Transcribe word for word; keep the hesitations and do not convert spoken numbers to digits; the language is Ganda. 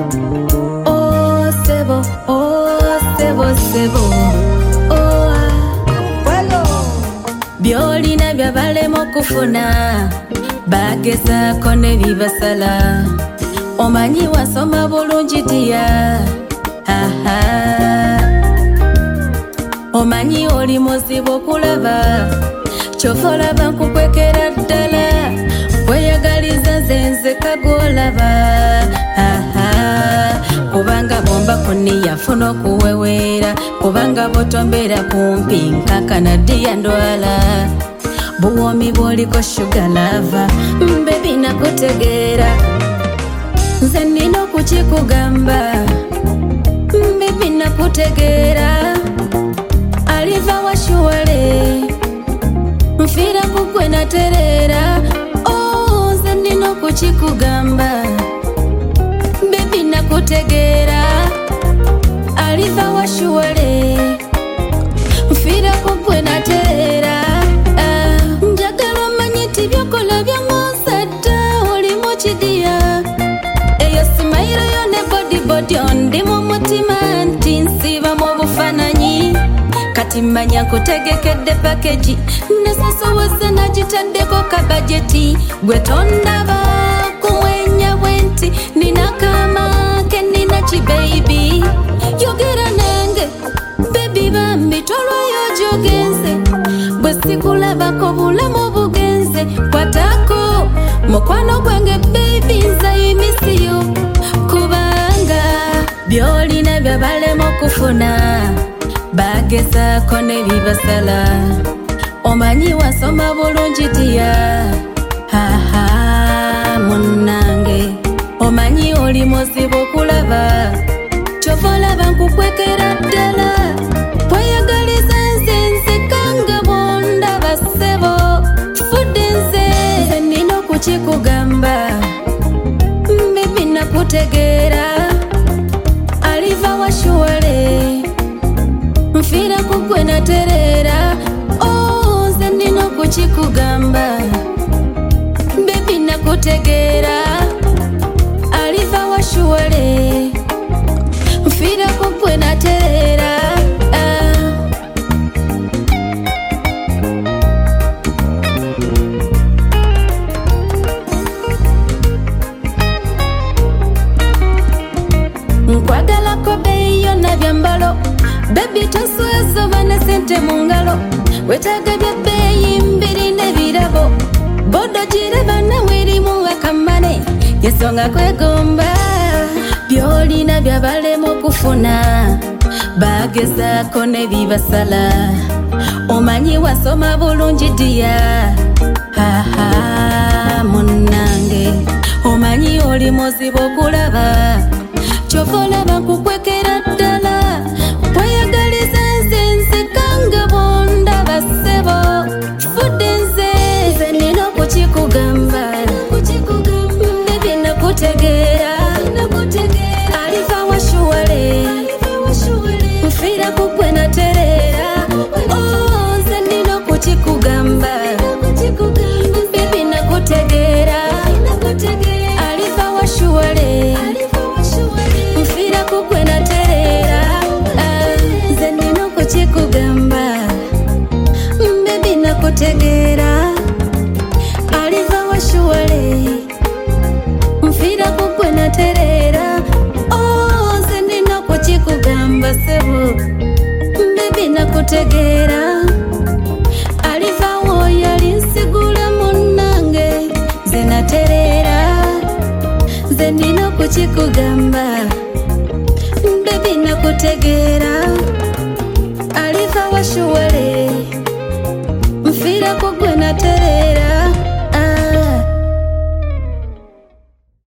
Oh sebo, oh sebo sebo. Oh Bueno. Byolina byabalema okufuna bagezaako ne bibasala. Omanyi wasoma bulungi diya. Aha. Omanyi oli muzibu okulaba. Kyova olaba nkukwekera ddala. Weyagaliza nze kagolaba. Aha. Kubanga bomba kuni yafuna okuweweera. Kubanga botombera kumpi nkakana diya ndwala. Buwomi bwoliko sugar lava. Baby nakutegeera. Nze nina okukikugamba. Baby nakutegeera. Aliva washuwale. Nfira kukwe naterera. Oh nze nina okukikugamba. Baby nakutegeera. Aliva washuwale. Nfira kukwe naterera. uh, Njagala omanyi ti byokola byangosadda oli mu kidiya. Eyo simayiro yo ne body body ondi mu mutima nti nsiba mu bufananyi. Kati mmanya nkutegekedde package nesasowoze nagitaddeko kabajeti. Gwe tondaba kuwenya bwenti nina kama ke nina kibaby. Yogera nange baby bambi tolwayo gyogenze. Bwe sikulabako bulamu bugenze. Kwatako mukwano gwange baby nze miss you. Kubanga byolina byabalema okufuna bagezaako ne bibasala. Omanyi wasoma bulungi diya. Haha munnange. Omanyi oli muzibu okulaba. Kyova olaba nkukwekera ddala. Weyagaliza nze nzekanga bondaba ssebo. Fudde nze nze nina okukikugamba. Baby nakutegeera. Aliva washuwale. Nfira kukwe naterera. Oh nze nina okukikugamba. Baby nakutegeera. Aliva washuwale. Nfira kukwe naterera. uh. Nkwagalako beeyi yonna byambalo. Baby tosweza bane sente mungalo. Wetaaga bya beeyi mbiri n'ebirabo. Bodo gireba nawe erimu akamane. Yensonga kwegomba. Byolina byabalema okufuna bagezaako ne bibasala. Omanyi wasoma bulungi diya. Haha munnange. Omanyi oli muzibu okulaba. Kyova olaba nkukwekera ddala. Weyagaliza nze nzekanga bondaba ssebo. Fudde nze nze nina okukikugamba. Baby nakutegeera. Aliva washuwale. Nfira kukwe naterera. Oh nze nina okukikugamba. Baby nakutegeera. Aliva washuwale. Nfira kukwe naterera. uh, Nze nina okukikugamba. Baby nakutegeera. Aliva washuwale. Nfira kukwe naterera. Oh nze nina okukikugamba sebo. Baby nakutegeera.